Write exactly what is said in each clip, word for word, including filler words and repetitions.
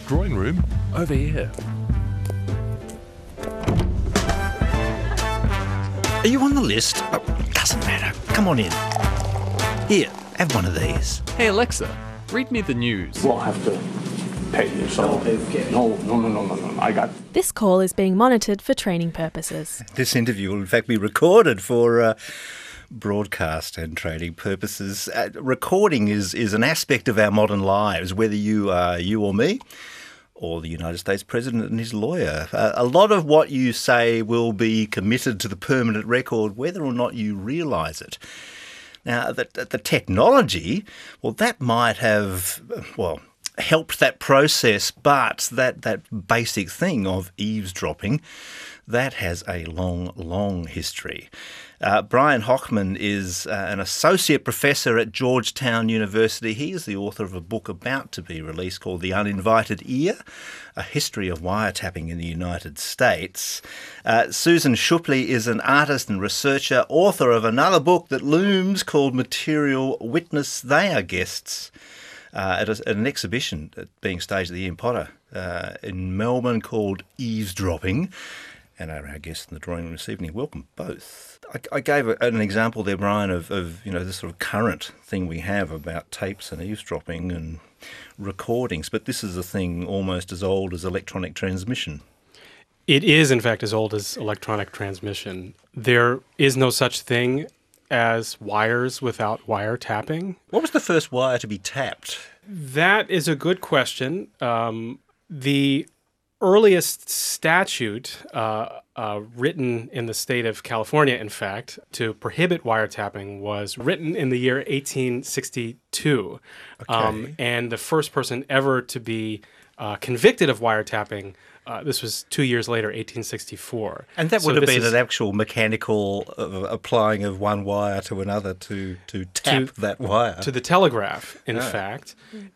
drawing room over here. Are you on the list? Oh, doesn't matter. Come on in. Here, have one of these. Hey Alexa, read me the news. We'll have to pay you, so... Okay. No, no, no, no, no, no, I got... This call is being monitored for training purposes. This interview will in fact be recorded for uh, broadcast and training purposes. Uh, recording is, is an aspect of our modern lives, whether you are you or me, or the United States President and his lawyer. Uh, a lot of what you say will be committed to the permanent record, whether or not you realise it. Now, the, the technology, well, that might have, well, helped that process, but that, that basic thing of eavesdropping, that has a long, long history. Uh, Brian Hochman is uh, an associate professor at Georgetown University. He is the author of a book about to be released called The Uninvited Ear, A History of Wiretapping in the United States. Uh, Susan Schuppli is an artist and researcher, author of another book that looms called Material Witness. They are guests uh, at, a, at an exhibition being staged at the Ian Potter uh, in Melbourne called Eavesdropping, and are our guests in the drawing room this evening. Welcome both. I, I gave a, an example there, Brian, of, of you know this sort of current thing we have about tapes and eavesdropping and recordings, but this is a thing almost as old as electronic transmission. It is, in fact, as old as electronic transmission. There is no such thing as wires without wiretapping. What was the first wire to be tapped? That is a good question. Um, the earliest statute uh, uh, written in the state of California, in fact, to prohibit wiretapping was written in the year eighteen sixty-two. Okay. Um, and the first person ever to be uh, convicted of wiretapping, uh, this was two years later, eighteen sixty-four. And that So would have this been is- an actual mechanical uh, applying of one wire to another to, to tap To- that wire. to the telegraph, in Oh. fact.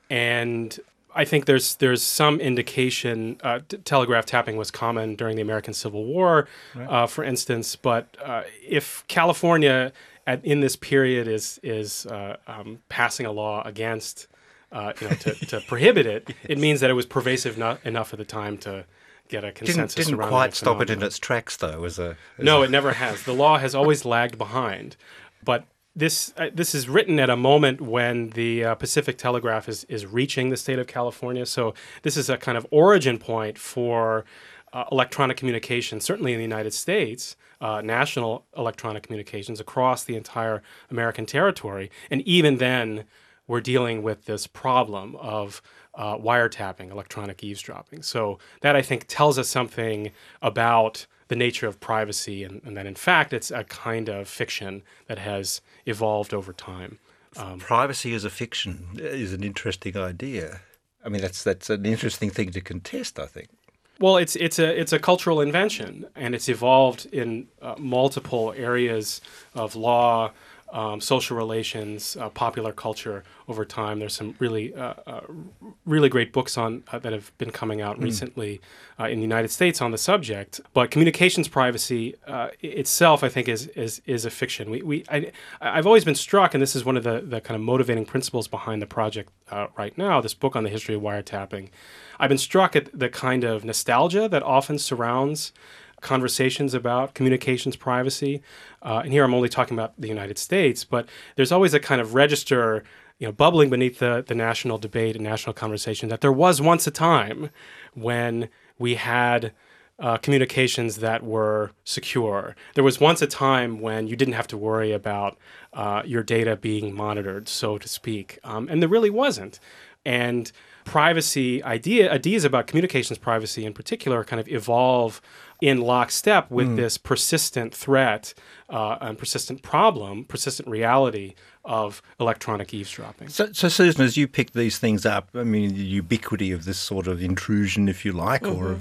And I think there's there's some indication uh, t- telegraph tapping was common during the American Civil War, uh, for instance. But uh, if California at, in this period is is uh, um, passing a law against, uh, you know, to, to prohibit it, yes. It means that it was pervasive no- enough at the time to get a didn't consensus didn't around quite that stop it in phenomenon. its tracks, though, as a... As No, a... it never has. The law has always lagged behind. But this uh, this is written at a moment when the uh, Pacific Telegraph is, is reaching the state of California. So this is a kind of origin point for uh, electronic communication, certainly in the United States, uh, national electronic communications across the entire American territory. And even then, we're dealing with this problem of uh, wiretapping, electronic eavesdropping. So that, I think, tells us something about the nature of privacy, and, and that in fact it's a kind of fiction that has evolved over time. Um, Privacy as a fiction is an interesting idea. I mean, that's that's an interesting thing to contest, I think. well, it's it's a it's a cultural invention, and it's evolved in uh, multiple areas of law, um, social relations, uh, popular culture over time. There's some really uh, uh, really great books on uh, that have been coming out mm. recently uh, in the United States on the subject. But communications privacy uh, itself, I think, is is is a fiction. We we I, I've always been struck, and this is one of the the kind of motivating principles behind the project uh, right now. This book on the history of wiretapping. I've been struck at the kind of nostalgia that often surrounds conversations about communications privacy. Uh, and here I'm only talking about the United States, but there's always a kind of register, you know, bubbling beneath the, the national debate and national conversation that there was once a time when we had uh, communications that were secure. There was once a time when you didn't have to worry about uh, your data being monitored, so to speak. Um, and there really wasn't. And privacy idea, ideas about communications privacy in particular kind of evolve in lockstep with mm. this persistent threat uh, and persistent problem, persistent reality of electronic eavesdropping. So, so, Susan, as you pick these things up, I mean, the ubiquity of this sort of intrusion, if you like, mm-hmm. or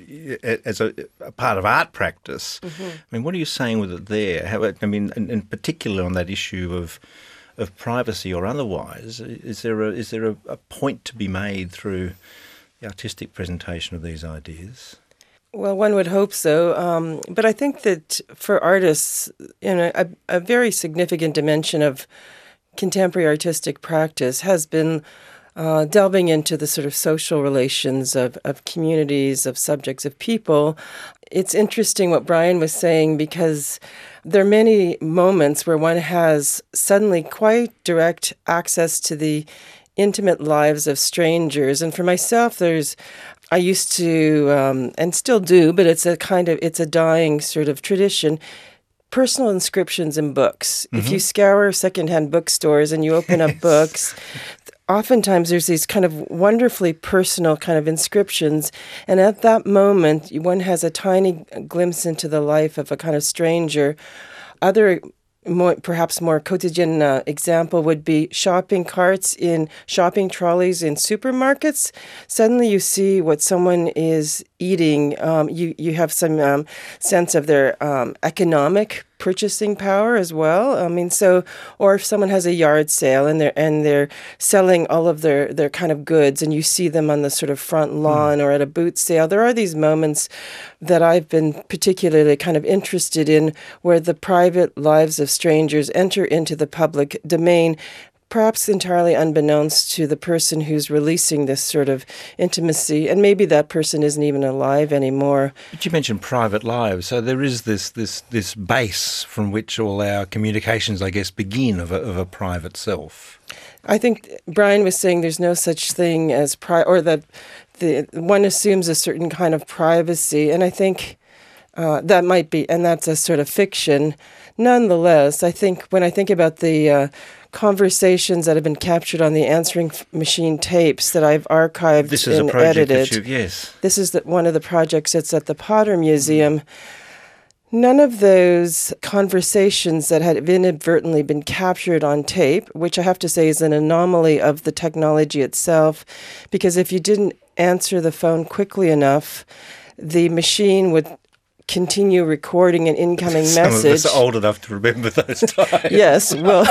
of, as a, a part of art practice, mm-hmm. I mean, what are you saying with it there? How, I mean, in, in particular on that issue of of privacy or otherwise, is there a, is there a, a point to be made through the artistic presentation of these ideas? Well, one would hope so. Um, but I think that for artists, you know, a, a very significant dimension of contemporary artistic practice has been uh, delving into the sort of social relations of, of communities, of subjects, of people. It's interesting what Brian was saying, because there are many moments where one has suddenly quite direct access to the intimate lives of strangers. And for myself, there's, I used to, um, and still do, but it's a kind of, it's a dying sort of tradition, personal inscriptions in books. Mm-hmm. If you scour secondhand bookstores and you open up books, oftentimes there's these kind of wonderfully personal kind of inscriptions. And at that moment, one has a tiny glimpse into the life of a kind of stranger. Other More, perhaps more quotidian uh, example would be shopping carts in shopping trolleys in supermarkets. Suddenly you see what someone is eating. Um, you, you have some um, sense of their um, economic purchasing power as well. I mean, so, or if someone has a yard sale and they're and they're selling all of their, their kind of goods, and you see them on the sort of front lawn mm. or at a boot sale, there are these moments that I've been particularly kind of interested in, where the private lives of strangers enter into the public domain, perhaps entirely unbeknownst to the person who's releasing this sort of intimacy, and maybe that person isn't even alive anymore. But you mentioned private lives, so there is this this this base from which all our communications, I guess, begin of a, of a private self. I think Brian was saying there's no such thing as pri- or that the one assumes a certain kind of privacy, and I think uh, that might be, and that's a sort of fiction. Nonetheless, I think when I think about the uh, conversations that have been captured on the answering f- machine tapes that I've archived this is and a project edited. That you, yes. This is the, one of the projects that's at the Potter Museum. None of those conversations that had inadvertently been captured on tape, which I have to say is an anomaly of the technology itself, because if you didn't answer the phone quickly enough, the machine would continue recording an incoming Some message. Some of us are old enough to remember those times. Yes, well,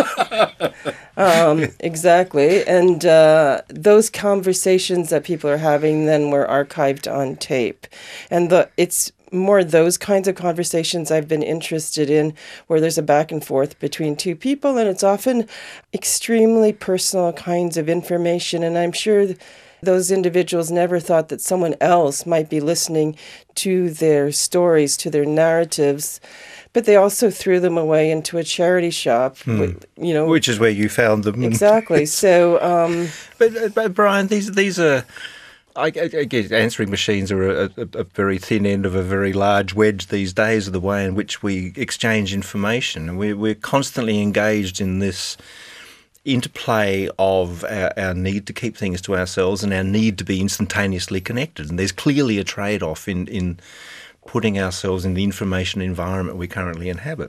um, exactly. And uh, those conversations that people are having then were archived on tape. And the it's more those kinds of conversations I've been interested in, where there's a back and forth between two people, and it's often extremely personal kinds of information. And I'm sure th- those individuals never thought that someone else might be listening to their stories, to their narratives, but they also threw them away into a charity shop, Hmm. with, you know, Which is where you found them. exactly. So, um, but, but Brian, these these are, I, I guess, answering machines are a, a, a very thin end of a very large wedge these days of the way in which we exchange information, and we're we're constantly engaged in this interplay of our, our need to keep things to ourselves and our need to be instantaneously connected. And there's clearly a trade-off in, in putting ourselves in the information environment we currently inhabit.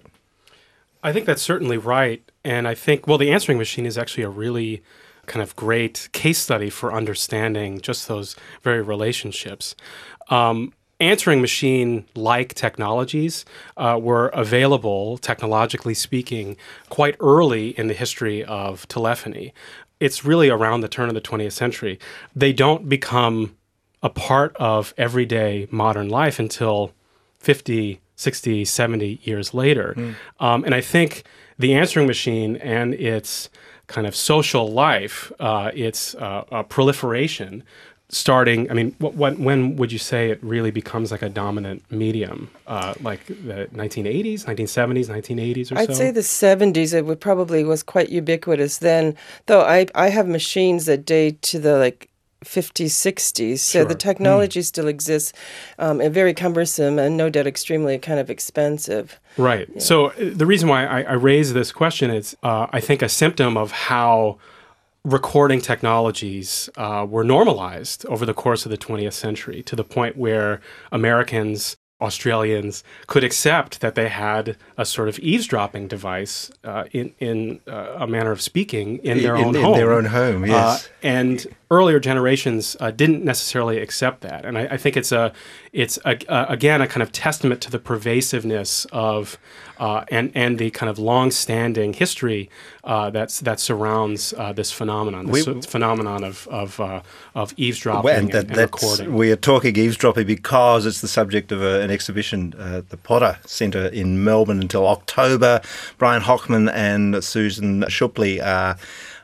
I think that's certainly right. And I think, well, the answering machine is actually a really kind of great case study for understanding just those very relationships. Um, answering machine-like technologies uh, were available, technologically speaking, quite early in the history of telephony. It's really around the turn of the twentieth century. They don't become a part of everyday modern life until fifty, sixty, seventy years later. Mm. Um, and I think the answering machine and its kind of social life, uh, its uh, uh, proliferation, starting, I mean, what, what, when would you say it really becomes like a dominant medium? Uh, like the nineteen eighties, nineteen seventies, nineteen eighties or I'd so? say the seventies, it would probably was quite ubiquitous then, though I, I have machines that date to the like fifties, sixties, so Sure. the technology mm. still exists, um, and very cumbersome and no doubt extremely kind of expensive. Right. Yeah. So uh, the reason why I, I raise this question is uh, I think a symptom of how recording technologies uh, were normalized over the course of the twentieth century, to the point where Americans, Australians could accept that they had a sort of eavesdropping device uh, in, in uh, a manner of speaking in their in, own in home. In their own home, yes. Uh, and earlier generations uh, didn't necessarily accept that. And I, I think it's, a, it's a, a, again, a kind of testament to the pervasiveness of uh, and, and the kind of long-standing history uh, that's, that surrounds uh, this phenomenon, this we, phenomenon of, of, uh, of eavesdropping and, that, and, and recording. We are talking eavesdropping because it's the subject of a, an exhibition uh, at the Potter Centre in Melbourne until October. Brian Hockman and Susan Shupley are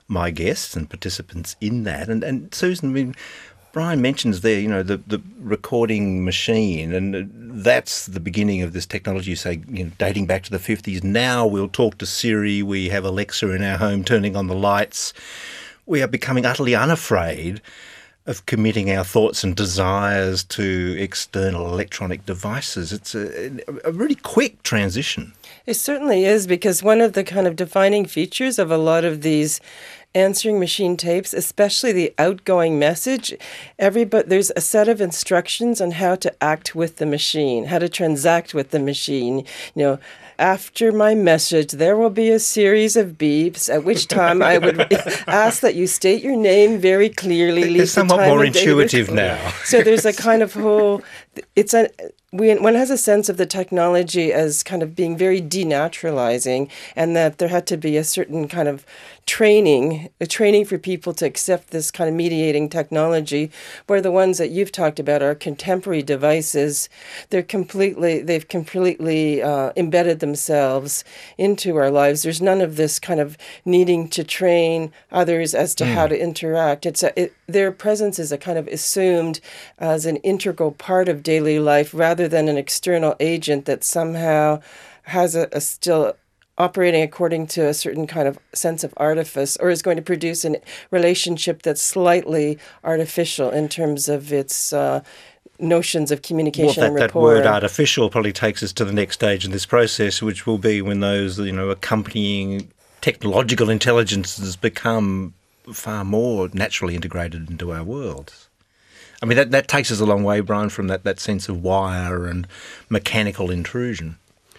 my guests and participants in that. And, and Susan, I mean, Brian mentions there, you know, the, the recording machine, and that's the beginning of this technology, say, you know, dating back to the fifties. Now we'll talk to Siri, we have Alexa in our home turning on the lights. We are becoming utterly unafraid of committing our thoughts and desires to external electronic devices. It's a, a really quick transition. It certainly is, because one of the kind of defining features of a lot of these answering machine tapes, especially the outgoing message, everybody, there's a set of instructions on how to act with the machine, how to transact with the machine. You know, after my message, there will be a series of beeps, at which time I would ask that you state your name very clearly. It's somewhat more intuitive now. So there's a kind of whole, it's a, we, one has a sense of the technology as kind of being very denaturalizing, and that there had to be a certain kind of training, a training for people to accept this kind of mediating technology, where the ones that you've talked about are contemporary devices. They're completely, they've completely uh, embedded themselves into our lives. There's none of this kind of needing to train others as to mm. how to interact. It's a, it, their presence is a kind of assumed as an integral part of daily life, rather than an external agent that somehow has a, a still operating according to a certain kind of sense of artifice, or is going to produce a relationship that's slightly artificial in terms of its uh, notions of communication well, that, and rapport. That word artificial probably takes us to the next stage in this process, which will be when those, you know, accompanying technological intelligences become far more naturally integrated into our worlds. I mean, that, that takes us a long way, Brian, from that, that sense of wire and mechanical intrusion.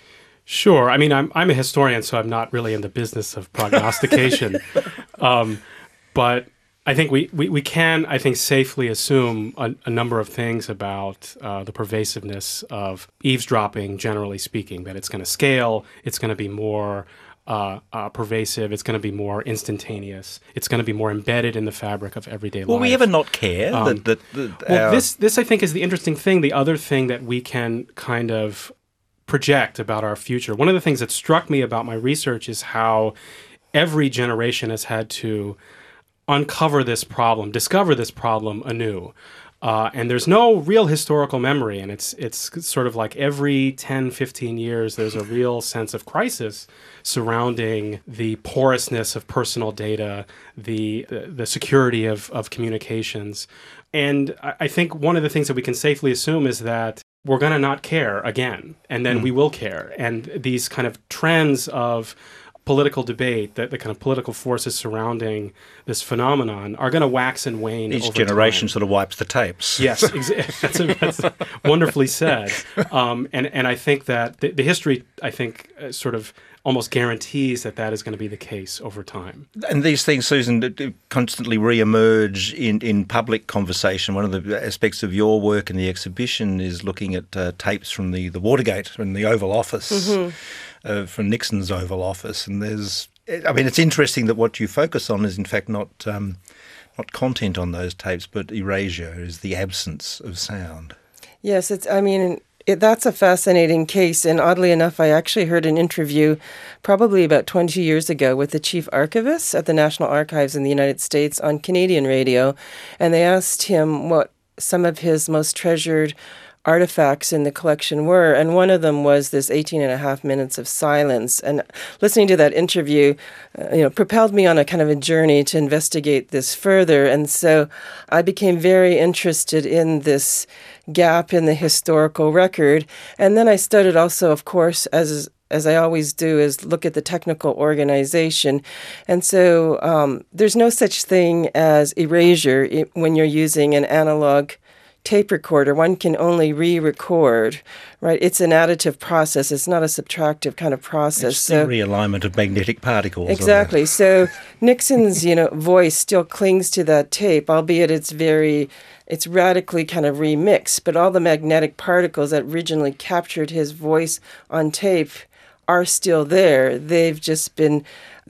Sure. I mean, I'm I'm a historian, so I'm not really in the business of prognostication. um, but I think we, we, we can, I think, safely assume a, a number of things about uh, the pervasiveness of eavesdropping, generally speaking, that it's going to scale, it's going to be more uh, uh, pervasive, it's going to be more instantaneous, it's going to be more embedded in the fabric of everyday life. Will we ever not care? Um, that, that, that well, our... this, this, I think, is the interesting thing. The other thing that we can kind of project about our future. One of the things that struck me about my research is how every generation has had to uncover this problem, discover this problem anew. Uh, and there's no real historical memory, and it's it's sort of like every ten, fifteen years there's a real sense of crisis surrounding the porousness of personal data, the the security of, of communications. And I think one of the things that we can safely assume is that we're going to not care again, and then mm. we will care. And these kind of trends of political debate, that the kind of political forces surrounding this phenomenon are going to wax and wane. Each over generation time. Sort of wipes the tapes. Yes, exa- that's, a, that's wonderfully said. Um, and, and I think that the, the history, I think, uh, sort of almost guarantees that that is going to be the case over time. And these things, Susan, constantly re-emerge in, in public conversation. One of the aspects of your work in the exhibition is looking at uh, tapes from the, the Watergate and the Oval Office, mm-hmm. uh, from Nixon's Oval Office. And there's, I mean, it's interesting that what you focus on is in fact not um, not content on those tapes, but erasure, is the absence of sound. Yes, it's, I mean... It, that's a fascinating case, and oddly enough, I actually heard an interview probably about twenty years ago with the chief archivist at the National Archives in the United States on Canadian radio, and they asked him what some of his most treasured artifacts in the collection were, and one of them was this eighteen and a half minutes of silence. And listening to that interview, uh, you know, propelled me on a kind of a journey to investigate this further, and so I became very interested in this gap in the historical record. And then I started also, of course, as as I always do, is look at the technical organization. And so um, there's no such thing as erasure when you're using an analog tape recorder. One can only re-record, right? It's an additive process. It's not a subtractive kind of process. It's so, the realignment of magnetic particles. Exactly. So Nixon's, you know, voice still clings to that tape, albeit it's very, it's radically kind of remixed. But all the magnetic particles that originally captured his voice on tape are still there. They've just been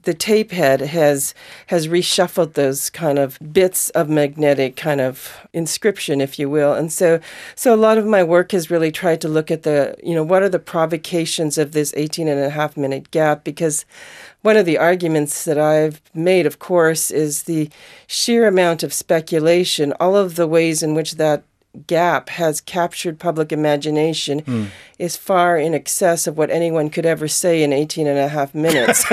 the tape head has has reshuffled those kind of bits of magnetic kind of inscription, if you will. And so so a lot of my work has really tried to look at the, you know, what are the provocations of this eighteen and a half minute gap, because one of the arguments that I've made, of course, is the sheer amount of speculation, all of the ways in which that gap has captured public imagination mm. is far in excess of what anyone could ever say in eighteen and a half minutes.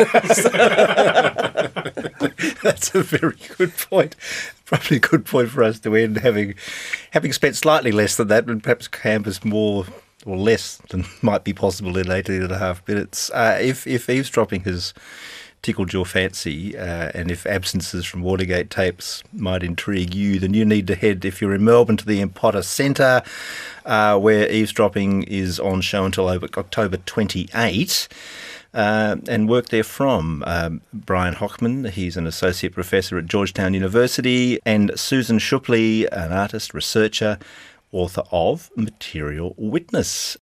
That's a very good point. Probably a good point for us to end, having having spent slightly less than that, and perhaps canvassed more or less than might be possible in eighteen and a half minutes. Uh, if, if eavesdropping has tickled your fancy, uh, and if absences from Watergate tapes might intrigue you, then you need to head, if you're in Melbourne, to the Impotter Centre, uh, where eavesdropping is on show until October twenty-eighth. Uh, and work there from um, Brian Hockman, he's an associate professor at Georgetown University, and Susan Shupley, an artist, researcher, author of Material Witness.